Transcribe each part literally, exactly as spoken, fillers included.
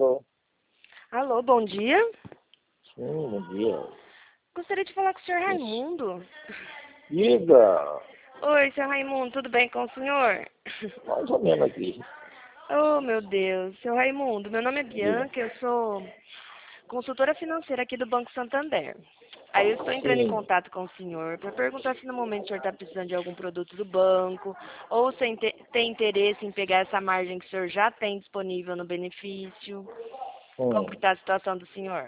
Alô? Alô, bom dia. Sim, bom dia. Gostaria de falar com o senhor Isso. Raimundo. Diga, Oi, senhor Raimundo, tudo bem com o senhor? mais ou menos aqui. Oh, meu Deus. Senhor Raimundo, meu nome é Diga. Bianca, eu sou consultora financeira aqui do Banco Santander. Aí eu estou entrando em Sim. contato com o senhor para perguntar se no momento o senhor está precisando de algum produto do banco ou se inte- tem interesse em pegar essa margem que o senhor já tem disponível no benefício. Como que Hum. está a situação do senhor?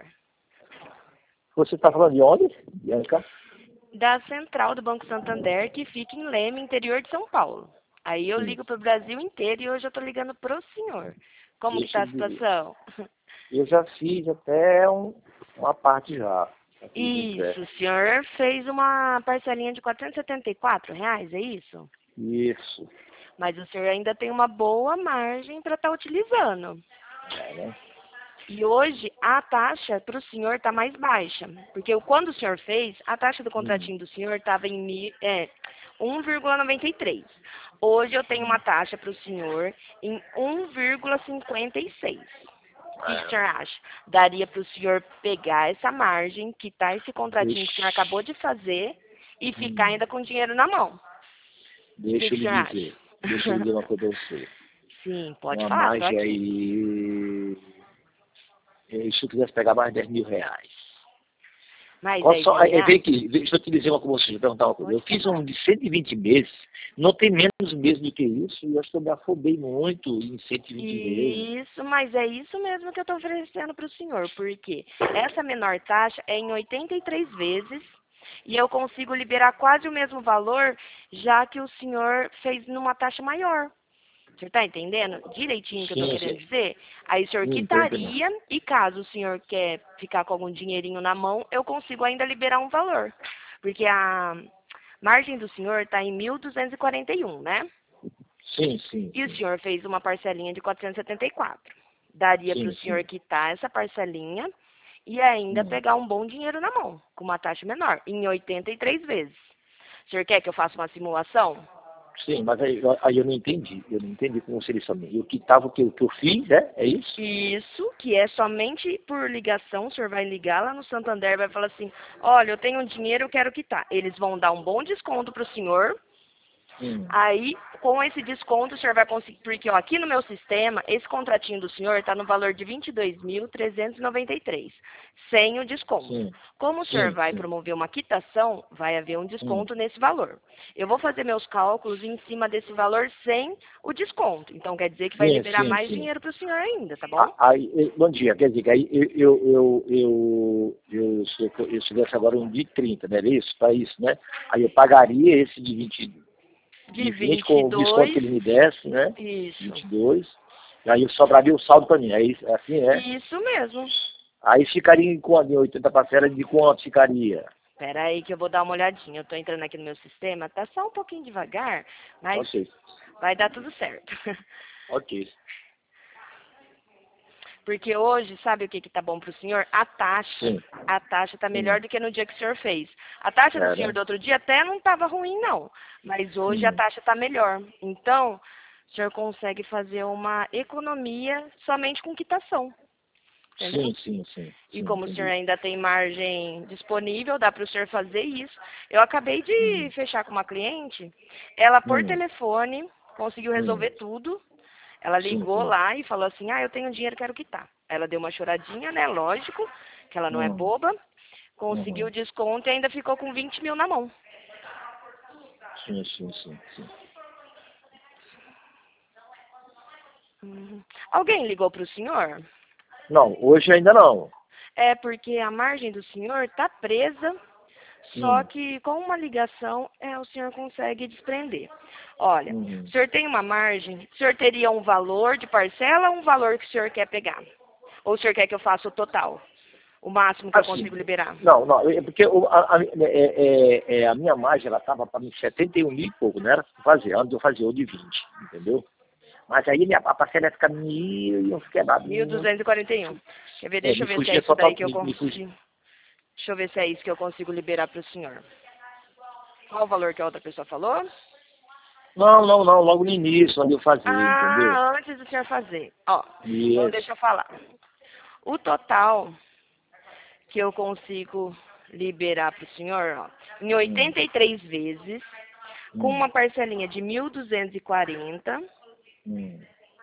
Você está falando de onde, Bianca? Da central do Banco Santander, que fica em Leme, interior de São Paulo. Aí eu Sim. ligo para o Brasil inteiro e hoje eu estou ligando para o senhor. Como que Deixa está eu a dizer. situação? Eu já fiz até um, uma parte já. Já fiz um Isso, o empréstimo. senhor fez uma parcelinha de quatrocentos e setenta e quatro reais, é isso? Isso. Mas o senhor ainda tem uma boa margem para estar utilizando. É, né? E hoje a taxa para o senhor está mais baixa. Porque quando o senhor fez, a taxa do Hum. contratinho do senhor estava em mi- é, um vírgula noventa e três. Hoje eu tenho uma taxa para o senhor em um vírgula cinquenta e seis. O que, que o É. senhor acha? Daria para o senhor pegar essa margem, quitar esse contratinho que o senhor acabou Deixa, de fazer e ficar hum. ainda com dinheiro na mão. O que, Deixa que eu o lhe senhor acha? dizer. Deixa eu lhe dizer uma coisa a você. Sim, pode Uma falar, estou margem aqui. aí. E se eu quisesse pegar mais dez mil reais. Mais Qual dez só, mil é, vem reais? aqui, deixa eu te dizer uma coisa, você perguntar uma coisa. Eu Pode fiz um falar. de cento e vinte meses, não tem menos meses do que isso, e eu acho que eu me afobei muito em cento e vinte meses. Isso, mas é isso mesmo que eu estou oferecendo para o senhor, porque essa menor taxa é em oitenta e três vezes e eu consigo liberar quase o mesmo valor, já que o senhor fez numa taxa maior. Você está entendendo direitinho o que eu estou Sim, querendo sim, dizer? Aí o senhor sim, estou entendendo. quitaria e caso o senhor quer ficar com algum dinheirinho na mão, eu consigo ainda liberar um valor. Porque a margem do senhor está em mil duzentos e quarenta e um, né? Sim, sim, E o sim, senhor fez uma parcelinha de quatrocentos e setenta e quatro. Daria para o sim, senhor sim. quitar essa parcelinha e ainda Hum. pegar um bom dinheiro na mão, com uma taxa menor, em oitenta e três vezes. O senhor quer que eu faça uma simulação? Sim, mas aí, aí eu não entendi, eu não entendi como seria isso. Eu quitava o que, o que eu fiz, né? É isso? Isso, que é somente por ligação, o senhor vai ligar lá no Santander e vai falar assim, olha, eu tenho um dinheiro, eu quero quitar. Eles vão dar um bom desconto para o senhor. Hum. Aí, com esse desconto, o senhor vai conseguir, porque ó, aqui no meu sistema, esse contratinho do senhor está no valor de vinte e dois mil trezentos e noventa e três, sem o desconto. Sim, Como o senhor sim, vai sim. promover uma quitação, vai haver um Hum. desconto nesse valor. Eu vou fazer meus cálculos em cima desse valor sem o desconto. Então, quer dizer que vai Sim, liberar sim, mais sim. dinheiro para o senhor ainda, tá bom? Ah, Aí, eh, bom dia, quer dizer, que aí eu, eu, eu, eu, eu, se eu, eu tivesse agora um de trinta, né? Era isso, para isso, né? Aí eu pagaria esse de vinte, De de vinte vinte e com o desconto que dois, ele me desse, né? isso. vinte e dois, e aí sobraria o saldo para mim, aí assim é. Isso mesmo. Aí ficaria em quanto? Em oitenta parcelas de quanto ficaria? Espera aí que eu vou dar uma olhadinha. Eu estou entrando aqui no meu sistema, tá só um pouquinho devagar, mas Ok, vai dar tudo certo. ok. Porque hoje, sabe o que que tá bom para o senhor? A taxa. Sim, A taxa tá melhor sim, do que no dia que o senhor fez. A taxa do é, senhor né? do outro dia até não estava ruim, não. Mas hoje a Hum. taxa tá melhor. Então, o senhor consegue fazer uma economia somente com quitação. Entendeu? Sim, sim, sim, E sim, como o senhor entendi. ainda tem margem disponível, dá para o senhor fazer isso. Eu acabei de Hum, fechar com uma cliente, ela por hum, telefone conseguiu hum, resolver tudo. Ela sim, ligou sim. lá e falou assim, ah, eu tenho dinheiro, quero quitar. Ela deu uma choradinha, né? Lógico, que ela não é Hum, boba. Conseguiu uhum. o desconto e ainda ficou com vinte mil na mão. Sim, sim, sim, sim. Uhum. Alguém ligou para o senhor? Não, hoje ainda não. É porque a margem do senhor está presa. Só Hum, que com uma ligação é, o senhor consegue desprender. Olha, o uhum. senhor tem uma margem, o senhor teria um valor de parcela ou um valor que o senhor quer pegar? Ou o senhor quer que eu faça o total? O máximo que eu Assim, consigo liberar? não, não, é porque o- a, a, é, é, é, a minha margem, ela estava para mim setenta e um mil e pouco, não era pra fazer, antes eu fazia o de vinte, entendeu? Mas aí minha, a parcela ia ficar mil e uns Mil quebradinhos, duzentos e e quarenta e um. Quer ver? é, Deixa eu me ver se é fugia isso daí total, que eu me, me fugia, consigo. Deixa eu ver se é isso que eu consigo liberar para o senhor. Qual o valor que a outra pessoa falou? Não, não, não, logo no início, onde eu fazia, entendeu? Ah, antes do senhor fazer. Ó, Isso. então deixa eu falar. O total que eu consigo liberar para o senhor, ó, em oitenta e três vezes, com Hum, uma parcelinha de mil duzentos e quarenta, hum.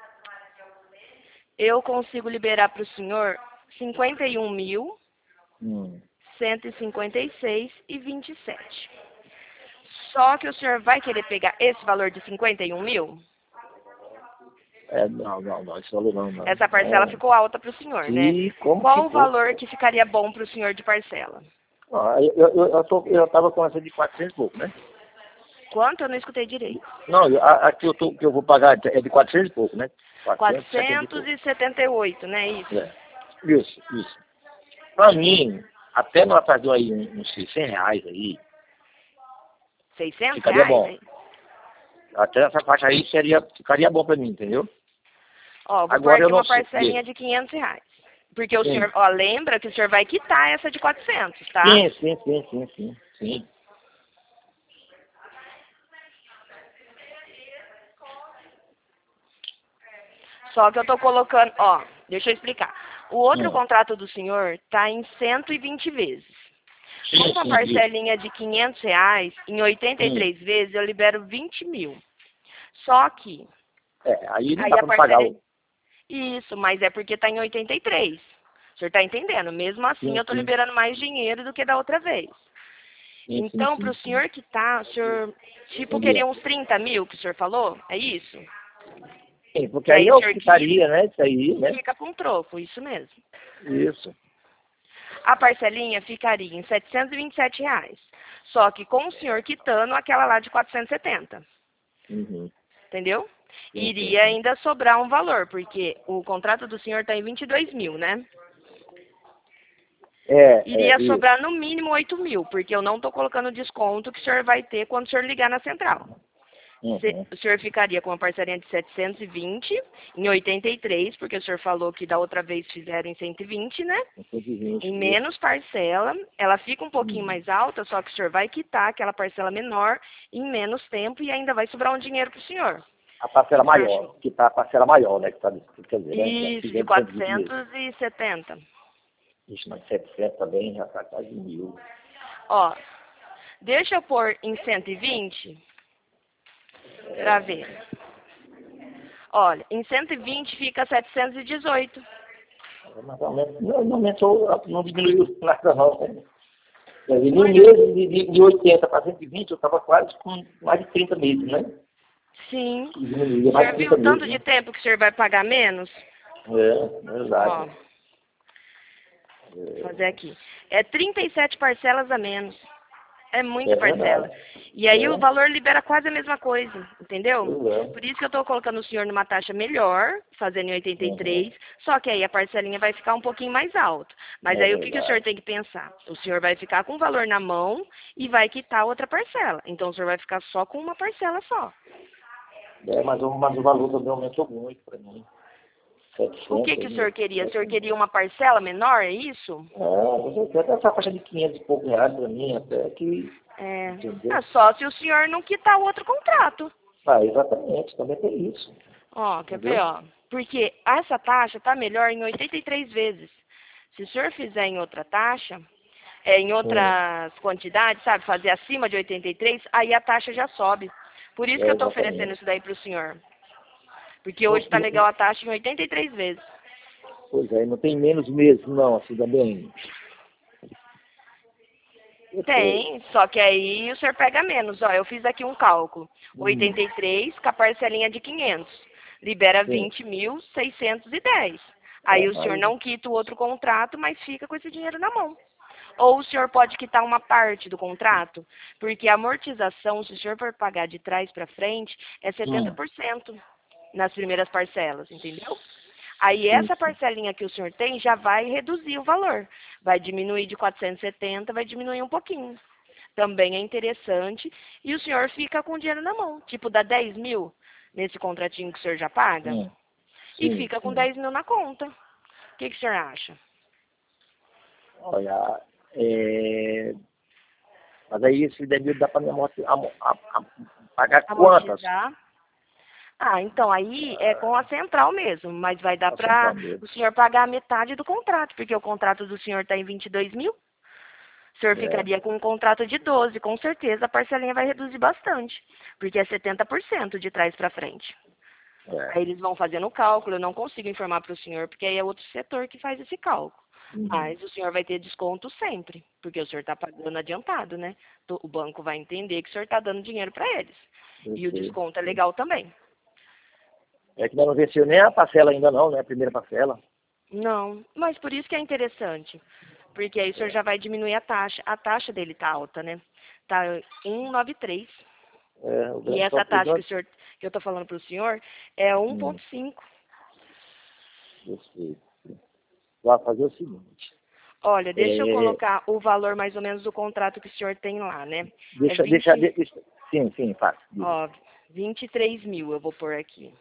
eu consigo liberar para o senhor cinquenta e um mil, Hum. cento e cinquenta e seis e vinte e sete. Só que o senhor vai querer pegar esse valor de cinquenta e um mil? É, não, não, não, esse valor não, não. Essa parcela É. ficou alta para o senhor, né? E como Qual o ficou? valor que ficaria bom para o senhor de parcela? Ah, eu, eu, eu, tô, eu tava com essa de quatrocentos e pouco, né? Quanto? Eu não escutei direito. Não, eu- a, a que eu, tô, que eu vou pagar é de quatrocentos e pouco, né? quatrocentos e setenta e quatrocentos pouco. e setenta e oito, né? Isso. É. Isso, isso. Pra mim, até nós fazer aí uns, uns seiscentos reais aí, seiscentos ficaria reais, bom. hein? Até essa faixa aí seria, ficaria bom pra mim, entendeu? Ó, vou pôr Agora eu aqui não uma sei. parcelinha de quinhentos reais. Porque o Sim, senhor, ó, lembra que o senhor vai quitar essa de quatrocentos, tá? sim, sim, sim, sim, sim, sim. Só que eu tô colocando, ó, deixa eu explicar. O outro Hum. contrato do senhor tá em cento e vinte vezes. Com Sim, uma sim, isso. parcelinha de quinhentos reais, em oitenta e Hum. três vezes, eu libero vinte mil. Só que, É, aí não aí dá a pra me pagar parcelinha... o. Isso, mas é porque tá em oitenta e três. O senhor tá entendendo? Mesmo assim, Sim, eu tô sim, liberando mais dinheiro do que da outra vez. sim, sim, Então, para sim, o sim. senhor que tá, o senhor, tipo, Entendi. queria uns trinta mil que o senhor falou? É isso? Sim, porque Que aí aí o eu senhor quita quitaria, né? Isso aí, e né? fica com troco, isso mesmo. Isso. A parcelinha ficaria em setecentos e vinte e sete reais. Só que com o senhor quitando aquela lá de quatrocentos e setenta. Uhum. Entendeu? Sim, sim, Iria sim. ainda sobrar um valor, porque o contrato do senhor está em vinte e dois mil, né? É, é, Iria isso. sobrar no mínimo oito mil, porque eu não estou colocando o desconto que o senhor vai ter quando o senhor ligar na central. Se- Uhum. O senhor ficaria com uma parcelinha de setecentos e vinte em oitenta e três, porque o senhor falou que da outra vez fizeram em cento e vinte, né? cento e vinte, Em isso. menos parcela, ela fica um pouquinho Uhum. mais alta, só que o senhor vai quitar aquela parcela menor em menos tempo e ainda vai sobrar um dinheiro para o senhor. O A que, parcela que o senhor acha? maior, que tá a parcela maior, né? Que tá, quer dizer, né? Que Isso, de fizemos cento e vinte mesmo. quatrocentos e setenta. Isso, mas setecentos também já tá quase mil. Ó, deixa eu pôr em cento e vinte para ver. Olha, em cento e vinte fica setecentos e dezoito. Mas aumentou, não, não aumentou, não diminuiu nada não. Né? Quer dizer, no Mas, mês de, de, de oitenta para cento e vinte eu estava quase com mais de trinta meses, né? sim. Diminuiu O mais senhor de viu trinta o tanto meses, de né? tempo que o senhor vai pagar menos? É, Ó, verdade. vou fazer aqui. É trinta e sete parcelas a menos. É É, muita é parcela. verdade. E aí o É, valor libera quase a mesma coisa, entendeu? pois é. Por isso que eu estou colocando o senhor numa taxa melhor, fazendo em oitenta e Uhum. três, só que aí a parcelinha vai ficar um pouquinho mais alta. Mas É aí o que, que o senhor verdade. tem que pensar? O senhor vai ficar com o valor na mão e vai quitar outra parcela. Então o senhor vai ficar só com uma parcela só. É, mas, o, mas o valor também aumentou muito para mim. O que, setecentos, que o né? senhor queria? O senhor setecentos. queria uma parcela menor, é isso? É, você tem até essa faixa de quinhentos e poucos reais para mim, até que, É. entendeu? Ah, só se o senhor não quitar o outro contrato. Ah, exatamente, também tem isso, Ó, quer ver, entendeu? ó? Porque essa taxa tá melhor em oitenta e três vezes. Se o senhor fizer em outra taxa, é, em Hum, outras quantidades, sabe, fazer acima de oitenta e três, aí a taxa já sobe. Por isso que é, eu estou oferecendo exatamente. isso daí para o senhor. Porque Não, hoje está legal não, a taxa em oitenta e três vezes. pois é, não tem menos meses não, assim também. Eu sei. Tem, só que aí o senhor pega menos. Ó, eu fiz aqui um cálculo. Hum, oitenta e três com a parcelinha de quinhentos. Libera sim. vinte mil seiscentos e dez. É, Aí o senhor mas, não quita o outro contrato, mas fica com esse dinheiro na mão. Ou o senhor pode quitar uma parte do contrato, porque a amortização, se o senhor for pagar de trás para frente, é setenta hum, por cento nas primeiras parcelas, entendeu? Aí sim, essa sim. parcelinha que o senhor tem já vai reduzir o valor. Vai diminuir de quatrocentos e setenta, vai diminuir um pouquinho. Também é interessante. E o senhor fica com o dinheiro na mão. Tipo, dá dez mil nesse contratinho que o senhor já paga. Hum, E sim, fica com sim. dez mil na conta. O que, que o senhor acha? Olha, é, Mas aí esse dez mil dá para me amorti- amo- a- a- pagar quantas? Amortizar. Ah, então aí é com a central mesmo, mas vai dar A para central mesmo. o senhor pagar a metade do contrato, porque o contrato do senhor está em vinte e dois mil. O senhor É, ficaria com um contrato de doze, com certeza a parcelinha vai reduzir bastante, porque é setenta por cento de trás para frente. é. Aí eles vão fazendo o cálculo, eu não consigo informar para o senhor, porque aí é outro setor que faz esse cálculo. Uhum. Mas o senhor vai ter desconto sempre, porque o senhor está pagando adiantado, né? To- O banco vai entender que o senhor está dando dinheiro para eles. Eu E o sei. desconto é legal também. É que não venceu nem a parcela ainda não, né? A primeira parcela. Não, mas por isso que é interessante. Porque aí o senhor já vai diminuir a taxa. A taxa dele tá alta, né? Tá um vírgula noventa e três. É, o E grande essa top taxa que do o senhor, que eu tô falando pro senhor é um hum, vírgula cinco. eu sei. Vai fazer o seguinte. Olha, deixa eu É, colocar o valor mais ou menos do contrato que o senhor tem lá, né? É deixa, deixa, vinte, deixa, sim, sim, faz. Diga. ó, vinte e três mil eu vou pôr aqui.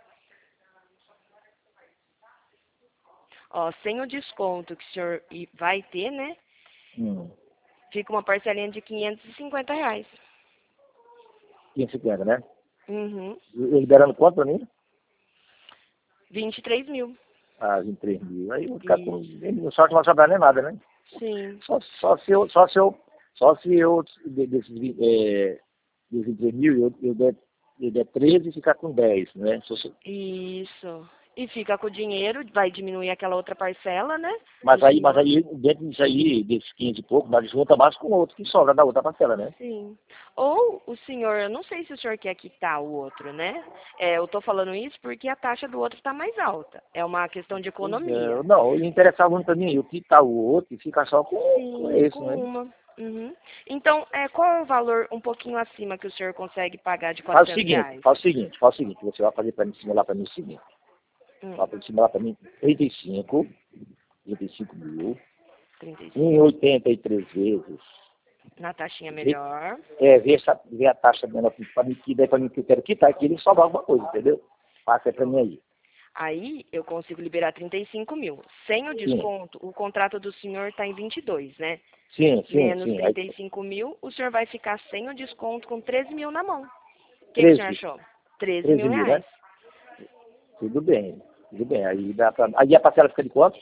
Ó, sem o desconto que o senhor i- vai ter, né? Hum, Fica uma parcelinha de quinhentos e cinquenta reais. quinhentos e cinquenta, né? Uhum. Eu liberando quanto pra mim? vinte e três mil. Ah, vinte e três mil. Aí eu vou ficar com. Isso. nem- Só que não vai sobrar nem nada, né? Sim. Só, só se eu, só se eu, só se eu, de- desses, vi- é, dos vinte e três mil, eu, eu, der, eu der treze e ficar com dez, né? Se eu- Isso. E fica com o dinheiro, vai diminuir aquela outra parcela, né? mas Do aí, mas senhor. aí, dentro disso aí, desses quinze e pouco, nós junta mais com o outro que sobra da outra parcela, né? Sim. Ou o senhor, eu não sei se o senhor quer quitar o outro, né? É, eu tô falando isso porque a taxa do outro está mais alta. É uma questão de Pois economia. é, não, interessava muito pra mim, eu quitar o outro e ficar só com, com Sim, esse, com né? uma. Uhum. Então, é, qual é o valor um pouquinho acima que o senhor consegue pagar de Faz o quatrocentos seguinte, reais? faz o seguinte, faz o seguinte, você vai fazer para mim, simular para mim o seguinte, Hum, vai simular para mim trinta e cinco, trinta e cinco mil, trinta e em cinco. oitenta e três vezes, Na taxinha ver, melhor. é, ver, essa, ver a taxa menor para mim, que daí para mim que eu quero quitar, que ele sobrar alguma coisa, entendeu? Passa aí para mim aí. Aí eu consigo liberar trinta e cinco mil. Sem o Sim, desconto, o contrato do senhor está em vinte e dois, né? sim, sim, Menos sim, aí trinta e cinco mil, o senhor vai ficar sem o desconto com treze mil na mão. O que, que o senhor treze, achou? treze mil treze mil, né? reais. Tudo bem, tudo bem, aí dá pra, aí a parcela fica de quanto?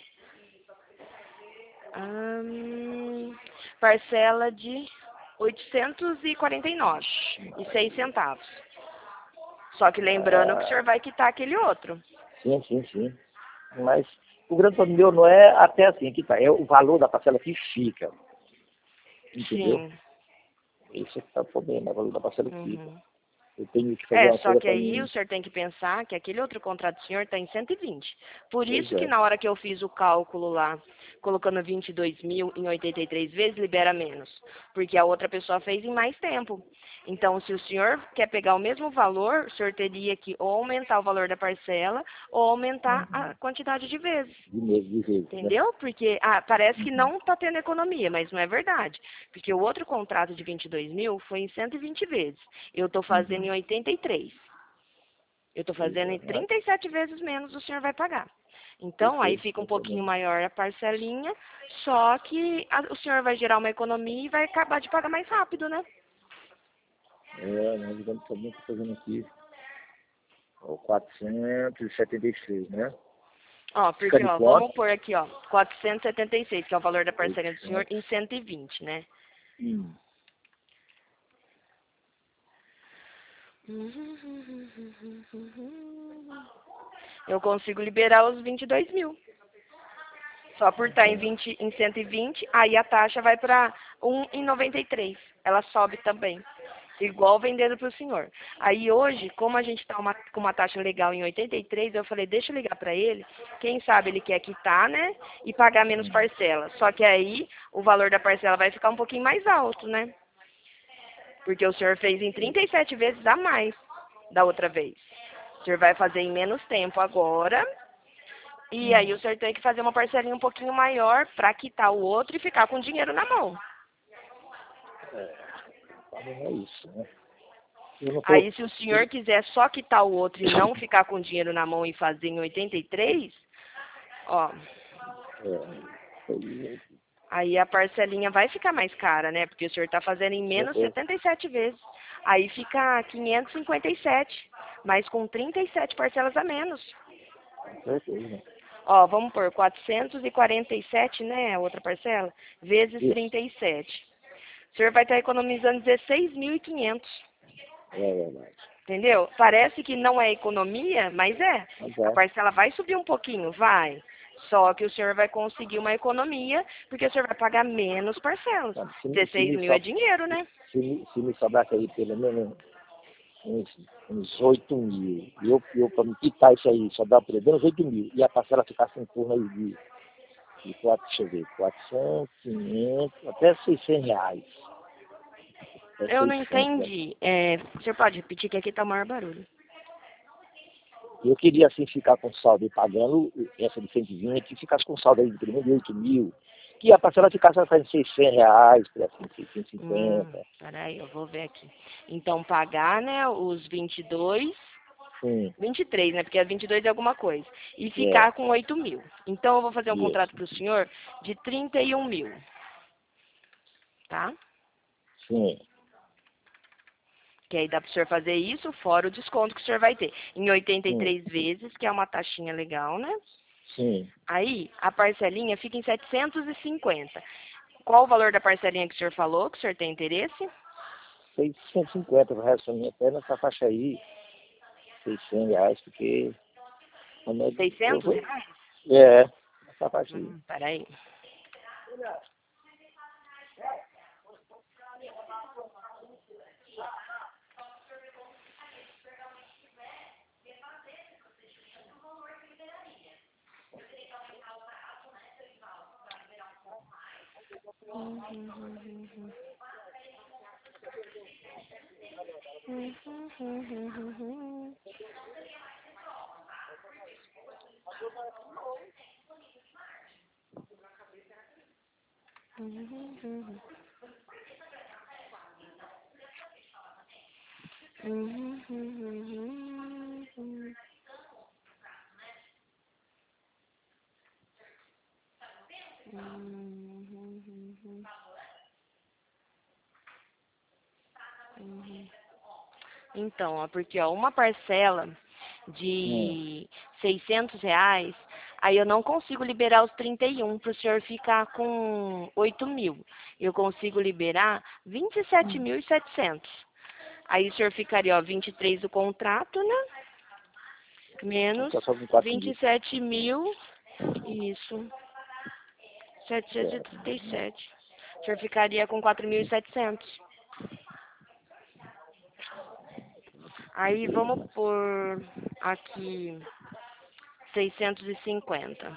Hum, parcela de oitocentos e quarenta e nove e seis centavos. Só que lembrando que o senhor vai quitar aquele outro. Sim, sim, sim. Mas o grande problema meu não é até assim que tá, é o valor da parcela que fica. Entendeu? Sim. Esse é que tá o problema, o valor da parcela que fica. Uhum. Eu tenho que fazer É, uma só coisa que para aí o mim. senhor tem que pensar que aquele outro contrato do senhor está em cento e vinte. Por Pois isso que é. na hora que eu fiz o cálculo lá, colocando vinte e dois mil em oitenta e três vezes, libera menos. Porque a outra pessoa fez em mais tempo. Então, se o senhor quer pegar o mesmo valor, o senhor teria que ou aumentar o valor da parcela ou aumentar a Uhum. quantidade de vezes. De mês, de vezes, né? Entendeu? Porque ah, parece que Uhum. não está tendo economia, mas não é verdade. Porque o outro contrato de vinte e dois mil foi em cento e vinte vezes. Eu estou fazendo Uhum. em oitenta e três. Eu estou Pois fazendo é. em Mas, trinta e sete vezes menos o senhor vai pagar. eu Então, aí sei, fica um eu pouquinho também. maior a parcelinha, só que a- o senhor vai gerar uma economia e vai acabar de pagar mais rápido, né? É, nós vamos também tô fazendo aqui ó, quatrocentos e setenta e seis, né? Ó, Fica porque, de ó, quanto? vamos pôr aqui, ó, quatrocentos e setenta e seis, que é o valor da parcelinha do senhor, oitocentos. em cento e vinte, né? Hum. Eu consigo liberar os vinte e dois mil. Só por estar em, vinte, em cento e vinte, aí a taxa vai para um vírgula noventa e três. Ela sobe também. Igual vendendo para o senhor. Aí hoje, como a gente está com uma taxa legal em oitenta e três, eu falei, deixa eu ligar para ele. Quem sabe ele quer quitar, né? E pagar menos Hum. parcela. Só que aí o valor da parcela vai ficar um pouquinho mais alto, né? Porque o senhor fez em trinta e sete vezes a mais da outra vez. O senhor vai fazer em menos tempo agora. E aí Hum. o senhor tem que fazer uma parcelinha um pouquinho maior para quitar o outro e ficar com o dinheiro na mão. É, tá bom, é isso, né? Eu não tô. Aí se o senhor quiser só quitar o outro e não ficar com o dinheiro na mão e fazer em oitenta e três, ó, É, Aí a parcelinha vai ficar mais cara, né? Porque o senhor está fazendo em menos Uhum. setenta e sete vezes. Aí fica quinhentos e cinquenta e sete, mas com trinta e sete parcelas a menos. Com certeza. Ó, vamos por quatrocentos e quarenta e sete, né? A outra parcela, vezes Isso. trinta e sete. O senhor vai estar economizando dezesseis mil e quinhentos. É verdade. Entendeu? Parece que não é economia, mas é. Mas A é. parcela vai subir um pouquinho, vai. Só que o senhor vai conseguir uma economia, porque o senhor vai pagar menos parcelas. Sabe, Se, me- se, dezesseis me mil é so, dinheiro, né? se, me, se me sobrasse aí pelo menos uns, uns oito mil, e eu, eu para me quitar isso aí, sobrar pelo menos oito mil, e a parcela ficasse em torno aí de, de quatro, deixa eu ver, quatrocentos, quinhentos, até seiscentos reais. Até Eu não seiscentos, né? entendi. É, o senhor pode repetir que aqui tá o maior barulho. Eu queria, assim, ficar com saldo aí pagando essa de cento e vinte, e ficasse com saldo aí de pelo menos de oito mil, que a parcela ficasse até em seiscentos reais, por assim, seiscentos e Hum, cinquenta. peraí, eu vou ver aqui. Então, pagar, né, os vinte e dois, Sim, vinte e três, né, porque é vinte e dois é alguma coisa. E é, ficar com oito mil. Então, eu vou fazer um contrato isso, para o senhor de trinta e um mil, tá? sim, Que aí dá para o senhor fazer isso, fora o desconto que o senhor vai ter. Em oitenta e sim, três vezes, que é uma taxinha legal, né? sim. Aí, a parcelinha fica em setecentos e cinquenta. Qual o valor da parcelinha que o senhor falou, que o senhor tem interesse? seiscentos e cinquenta, o resto da minha até nessa faixa aí, seiscentos reais, porque... Eu seiscentos vou, reais? é, essa faixa aí. Hum, peraí. Então, ó, porque ó, uma parcela Hum, de seiscentos reais, aí eu não consigo liberar os trinta e um para o senhor ficar com oito mil. Eu consigo liberar vinte e sete mil e setecentos. Aí o senhor ficaria, ó, vinte e três do contrato, né? vou Menos ficar só com quatro vinte mil. e sete mil, isso, setecentos e Certo. trinta e sete. O senhor ficaria com quatro mil e setecentos. Aí vamos por aqui seiscentos e cinquenta.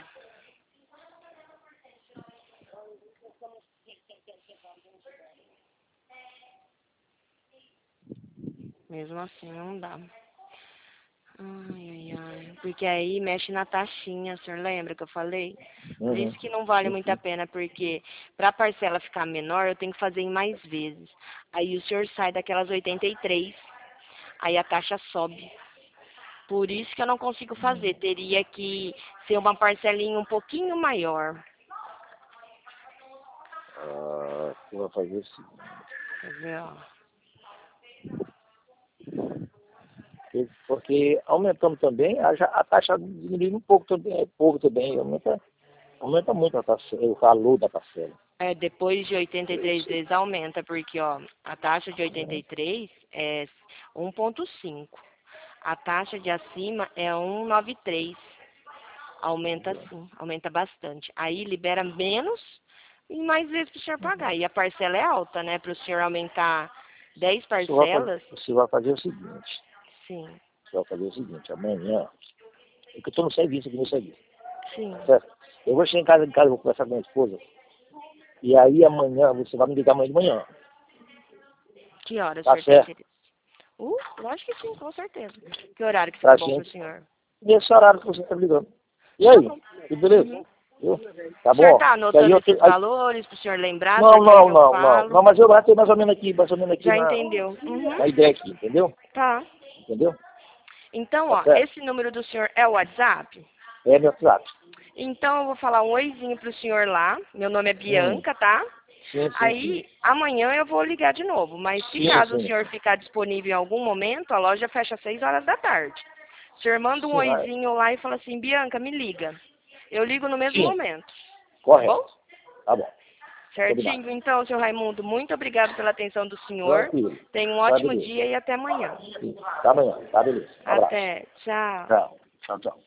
Mesmo assim não dá. Ai, ai, ai. Porque aí mexe na taxinha, o senhor lembra que eu falei? Por Uhum. isso que não vale Sim, muito a sim. pena, porque para a parcela ficar menor, eu tenho que fazer em mais vezes. Aí o senhor sai daquelas oitenta e três, aí a taxa sobe. Por isso que eu não consigo fazer. Teria que ser uma parcelinha um pouquinho maior. Ah, eu vou fazer o seguinte. Quer ver, ó? Porque porque aumentando também, a, já- a taxa diminui um pouco também, é pouco também, aumenta, aumenta muito a taxa, o valor da parcela. É, depois de oitenta e três vezes aumenta, porque ó, a taxa de oitenta Né? e três é um vírgula cinco. A taxa de acima é um vírgula noventa e três. Aumenta sim, aumenta bastante. Aí libera menos e mais vezes para o senhor pagar. E a parcela é alta, né? Para o senhor aumentar dez Você vai, fazer, parcelas, você vai fazer o seguinte, sim, você vai fazer o seguinte, amanhã, é que eu estou no serviço aqui no serviço, sim. certo? Eu vou chegar em casa, em casa, vou conversar com a minha esposa, e aí amanhã, você vai me ligar amanhã de manhã, Que hora o tá senhor tem certo? interesse? Uh, lógico que sim, com certeza. Que horário que Pra fica bom para o gente, senhor? nesse horário que você está me ligando. E Tá aí? bom. Tudo beleza? Uhum. Viu? Tá O senhor bom? tá Que aí anotando eu te, esses aí, valores para o senhor lembrar não, certinho não, que eu não, não. falo? Não, mas eu bati mais ou menos aqui, mais ou menos aqui Já na, entendeu? Uhum. na ideia aqui, entendeu? Tá. Entendeu? Então, Tá ó, certo? esse número do senhor é o WhatsApp? É meu WhatsApp. Então eu vou falar um oizinho pro senhor lá. Meu nome é Bianca, Hum. tá? Sim, sim, Aí, sim. amanhã eu vou ligar de novo. Mas se Sim, caso o sim. senhor ficar disponível em algum momento, a loja fecha às seis horas da tarde. O senhor manda um Sim, vai. oizinho lá e fala assim, Bianca, me liga. Eu ligo no mesmo Sim, momento. correto. Tá bom? Tá bom. Combinado. Certinho. Então, senhor Raimundo, muito obrigado pela atenção do senhor. Tranquilo. Tenha um Tá ótimo beleza. dia e até amanhã. Sim. Até amanhã. Tá beleza. Um abraço. Até. Tchau. Tchau. Tchau, tchau.